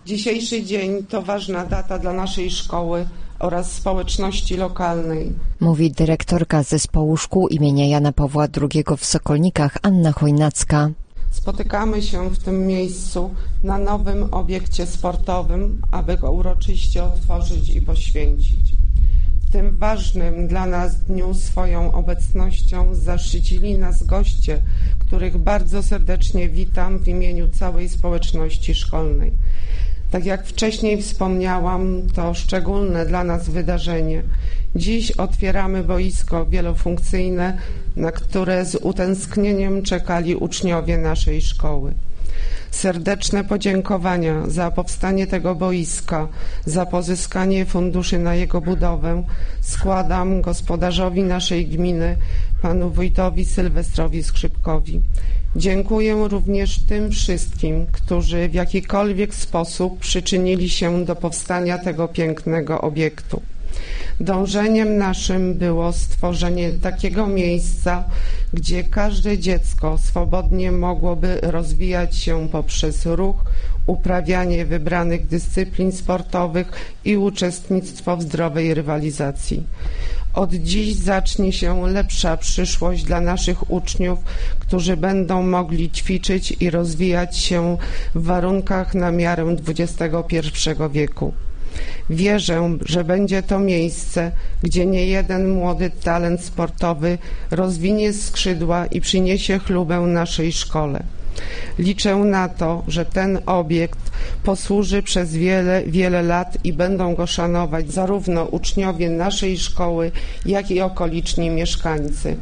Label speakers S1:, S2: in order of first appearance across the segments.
S1: Dzisiejszy dzień to ważna data dla naszej szkoły oraz społeczności lokalnej.
S2: Mówi dyrektorka Zespołu Szkół imienia Jana Pawła II w Sokolnikach Anna Chojnacka.
S1: Spotykamy się w tym miejscu na nowym obiekcie sportowym, aby go uroczyście otworzyć i poświęcić. W tym ważnym dla nas dniu swoją obecnością zaszczycili nas goście, których bardzo serdecznie witam w imieniu całej społeczności szkolnej. Tak jak wcześniej wspomniałam, to szczególne dla nas wydarzenie. Dziś otwieramy boisko wielofunkcyjne, na które z utęsknieniem czekali uczniowie naszej szkoły. Serdeczne podziękowania za powstanie tego boiska, za pozyskanie funduszy na jego budowę składam gospodarzowi naszej gminy, panu wójtowi Sylwestrowi Skrzypkowi. Dziękuję również tym wszystkim, którzy w jakikolwiek sposób przyczynili się do powstania tego pięknego obiektu. Dążeniem naszym było stworzenie takiego miejsca, gdzie każde dziecko swobodnie mogłoby rozwijać się poprzez ruch, uprawianie wybranych dyscyplin sportowych i uczestnictwo w zdrowej rywalizacji. Od dziś zacznie się lepsza przyszłość dla naszych uczniów, którzy będą mogli ćwiczyć i rozwijać się w warunkach na miarę XXI wieku. Wierzę, że będzie to miejsce, gdzie niejeden młody talent sportowy rozwinie skrzydła i przyniesie chlubę naszej szkole. Liczę na to, że ten obiekt posłuży przez wiele lat i będą go szanować zarówno uczniowie naszej szkoły, jak i okoliczni mieszkańcy.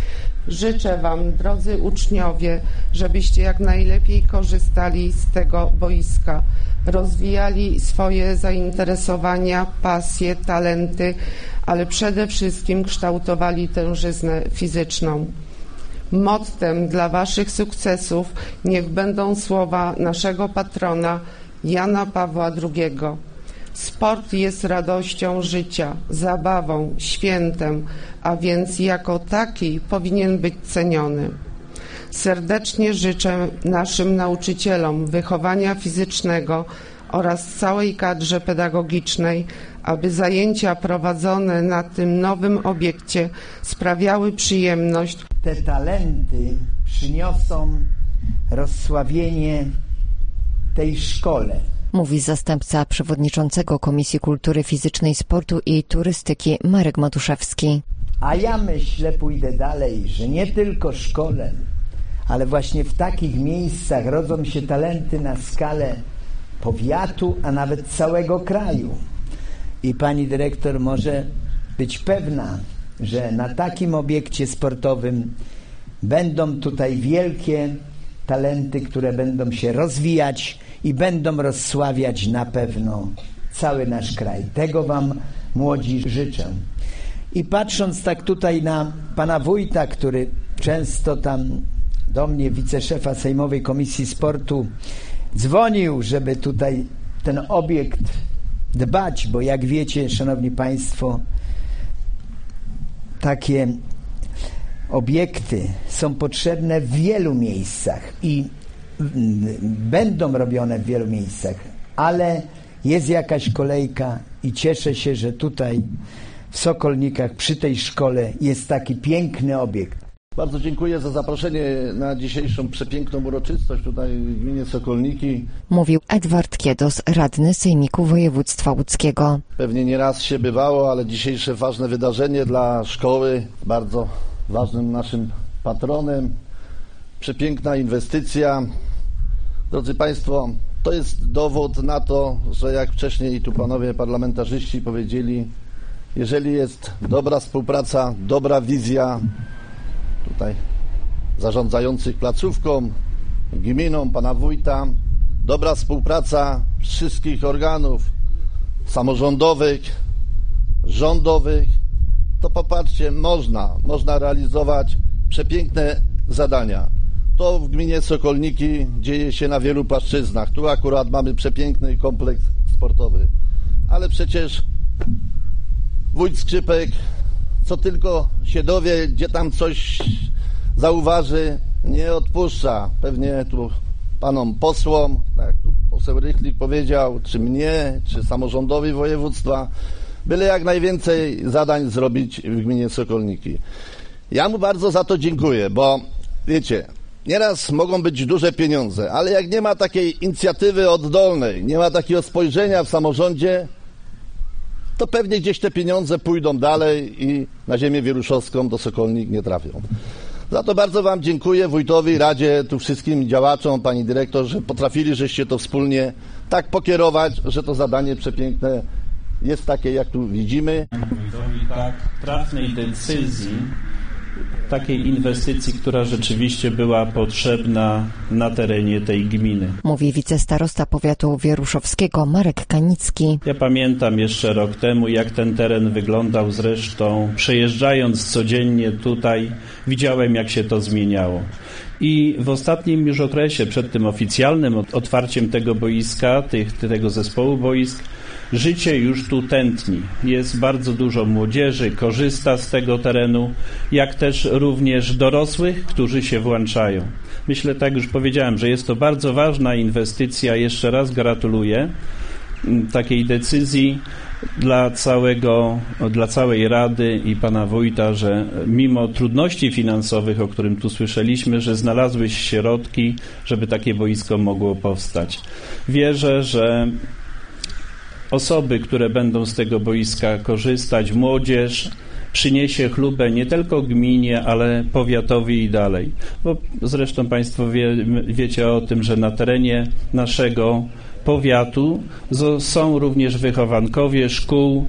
S1: Życzę Wam, drodzy uczniowie, żebyście jak najlepiej korzystali z tego boiska, rozwijali swoje zainteresowania, pasje, talenty, ale przede wszystkim kształtowali tężyznę fizyczną. Mottem dla Waszych sukcesów niech będą słowa naszego patrona Jana Pawła II. Sport jest radością życia, zabawą, świętem, a więc jako taki powinien być ceniony. Serdecznie życzę naszym nauczycielom wychowania fizycznego oraz całej kadrze pedagogicznej, aby zajęcia prowadzone na tym nowym obiekcie sprawiały przyjemność.
S3: Te talenty przyniosą rozsławienie tej szkole.
S2: Mówi zastępca przewodniczącego Komisji Kultury Fizycznej, Sportu i Turystyki Marek Matuszewski.
S3: A ja myślę, pójdę dalej, że nie tylko szkole, ale właśnie w takich miejscach rodzą się talenty na skalę powiatu, a nawet całego kraju. I pani dyrektor może być pewna, że na takim obiekcie sportowym będą tutaj wielkie talenty, które będą się rozwijać i będą rozsławiać na pewno cały nasz kraj. Tego Wam, młodzi, życzę. I patrząc tak tutaj na pana wójta, który często tam do mnie, wiceszefa Sejmowej Komisji Sportu, dzwonił, żeby tutaj ten obiekt dbać, bo jak wiecie, szanowni państwo, takie obiekty są potrzebne w wielu miejscach i będą robione w wielu miejscach, ale jest jakaś kolejka i cieszę się, że tutaj w Sokolnikach przy tej szkole jest taki piękny obiekt.
S4: Bardzo dziękuję za zaproszenie na dzisiejszą przepiękną uroczystość tutaj w gminie Sokolniki.
S2: Mówił Edward Kiedos, radny Sejmiku Województwa Łódzkiego.
S4: Pewnie nie raz się bywało, ale dzisiejsze ważne wydarzenie dla szkoły, bardzo ważnym naszym patronem. Przepiękna inwestycja. Drodzy Państwo, to jest dowód na to, że jak wcześniej tu panowie parlamentarzyści powiedzieli, jeżeli jest dobra współpraca, dobra wizja tutaj zarządzających placówką, gminą, pana wójta, dobra współpraca wszystkich organów samorządowych, rządowych, to popatrzcie, można realizować przepiękne zadania. To w gminie Sokolniki dzieje się na wielu płaszczyznach. Tu akurat mamy przepiękny kompleks sportowy. Ale przecież wójt Skrzypek, co tylko się dowie, gdzie tam coś zauważy, nie odpuszcza. Pewnie tu panom posłom, tak, tu poseł Rychlik powiedział, czy mnie, czy samorządowi województwa, byle jak najwięcej zadań zrobić w gminie Sokolniki. Ja mu bardzo za to dziękuję, bo wiecie, nieraz mogą być duże pieniądze, ale jak nie ma takiej inicjatywy oddolnej, nie ma takiego spojrzenia w samorządzie, to pewnie gdzieś te pieniądze pójdą dalej i na ziemię wieruszowską do Sokolnik nie trafią. Za to bardzo wam dziękuję, wójtowi, radzie, tu wszystkim działaczom, pani dyrektor, że potrafili, żeście to wspólnie tak pokierować, że to zadanie przepiękne jest takie, jak tu widzimy.
S5: Wójtowi tak trafnej decyzji, takiej inwestycji, która rzeczywiście była potrzebna na terenie tej gminy.
S2: Mówi wicestarosta powiatu wieruszowskiego Marek Kanicki.
S5: Ja pamiętam jeszcze rok temu, jak ten teren wyglądał, zresztą przejeżdżając codziennie tutaj, widziałem, jak się to zmieniało. I w ostatnim już okresie, przed tym oficjalnym otwarciem tego boiska, tego zespołu boisk, życie już tu tętni. Jest bardzo dużo młodzieży, korzysta z tego terenu, jak też również dorosłych, którzy się włączają. Myślę, tak już powiedziałem, że jest to bardzo ważna inwestycja. Jeszcze raz gratuluję takiej decyzji dla całej Rady i pana wójta, że mimo trudności finansowych, o którym tu słyszeliśmy, że znalazły się środki, żeby takie boisko mogło powstać. Wierzę, że osoby, które będą z tego boiska korzystać, młodzież, przyniesie chlubę nie tylko gminie, ale powiatowi i dalej. Bo zresztą państwo wiecie o tym, że na terenie naszego powiatu są również wychowankowie szkół,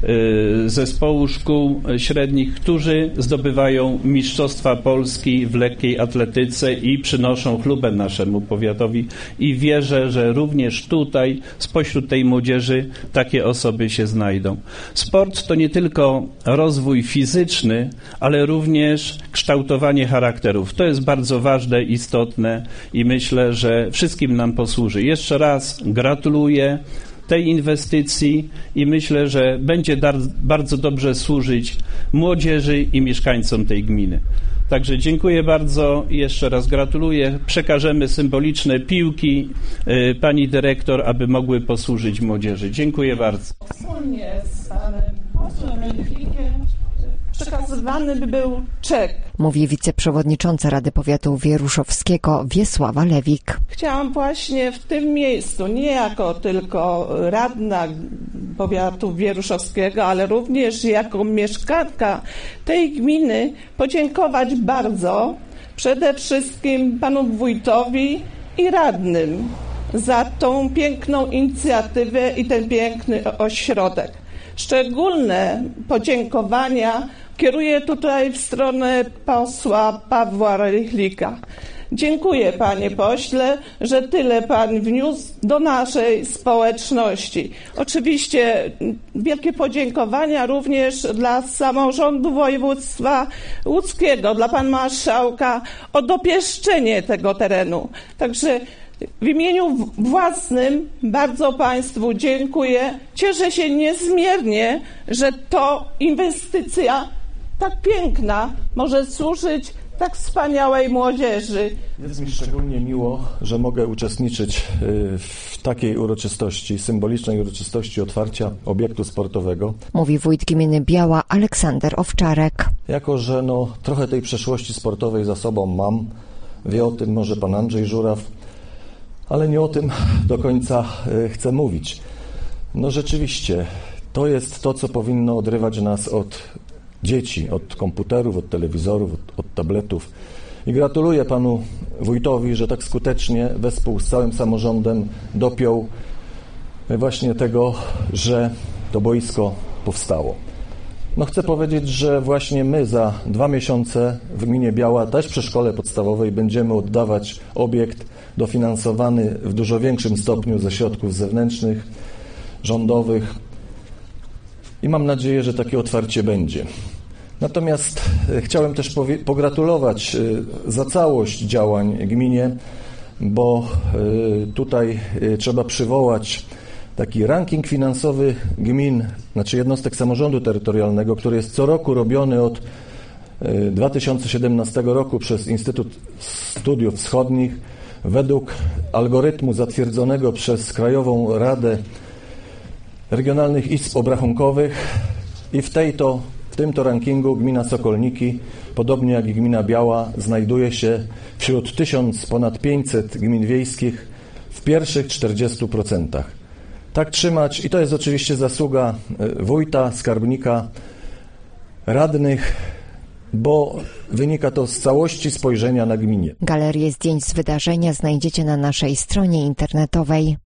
S5: zespołu szkół średnich, którzy zdobywają mistrzostwa Polski w lekkiej atletyce i przynoszą chlubę naszemu powiatowi i wierzę, że również tutaj spośród tej młodzieży takie osoby się znajdą. Sport to nie tylko rozwój fizyczny, ale również kształtowanie charakterów. To jest bardzo ważne, istotne i myślę, że wszystkim nam posłuży. Jeszcze raz gratuluję tej inwestycji i myślę, że będzie bardzo dobrze służyć młodzieży i mieszkańcom tej gminy. Także dziękuję bardzo i jeszcze raz gratuluję. Przekażemy symboliczne piłki pani dyrektor, aby mogły posłużyć młodzieży. Dziękuję bardzo.
S6: Wspólnie z panem posłem Rychlikiem przekazywany by był czek.
S2: Mówi wiceprzewodnicząca Rady Powiatu Wieruszowskiego Wiesława Lewik.
S6: Chciałam właśnie w tym miejscu, nie jako tylko radna powiatu wieruszowskiego, ale również jako mieszkanka tej gminy podziękować bardzo przede wszystkim panu wójtowi i radnym za tą piękną inicjatywę i ten piękny ośrodek. Szczególne podziękowania kieruję tutaj w stronę posła Pawła Rychlika. Dziękuję, panie pośle, że tyle pan wniósł do naszej społeczności. Oczywiście wielkie podziękowania również dla samorządu województwa łódzkiego, dla pana marszałka o dopieszczenie tego terenu. Także w imieniu własnym bardzo państwu dziękuję. Cieszę się niezmiernie, że to inwestycja tak piękna może służyć tak wspaniałej młodzieży.
S7: Jest mi szczególnie miło, że mogę uczestniczyć w takiej uroczystości, symbolicznej uroczystości otwarcia obiektu sportowego.
S2: Mówi wójt gminy Biała Aleksander Owczarek.
S7: Jako że trochę tej przeszłości sportowej za sobą mam, wie o tym może pan Andrzej Żuraw, ale nie o tym do końca chcę mówić. Rzeczywiście, to jest to, co powinno odrywać nas od dzieci, od komputerów, od telewizorów, od tabletów. I gratuluję panu wójtowi, że tak skutecznie wespół z całym samorządem dopiął właśnie tego, że to boisko powstało. Chcę powiedzieć, że właśnie my za 2 miesiące w gminie Biała, też przy szkole podstawowej, będziemy oddawać obiekt dofinansowany w dużo większym stopniu ze środków zewnętrznych, rządowych i mam nadzieję, że takie otwarcie będzie. Natomiast chciałem też pogratulować za całość działań gminie, bo tutaj trzeba przywołać taki ranking finansowy gmin, jednostek samorządu terytorialnego, który jest co roku robiony od 2017 roku przez Instytut Studiów Wschodnich. Według algorytmu zatwierdzonego przez Krajową Radę Regionalnych Izb Obrachunkowych i w tym rankingu gmina Sokolniki, podobnie jak i gmina Biała, znajduje się wśród ponad 500 gmin wiejskich w pierwszych 40%. Tak trzymać i to jest oczywiście zasługa wójta, skarbnika, radnych, bo wynika to z całości spojrzenia na gminie.
S2: Galerię zdjęć z wydarzenia znajdziecie na naszej stronie internetowej.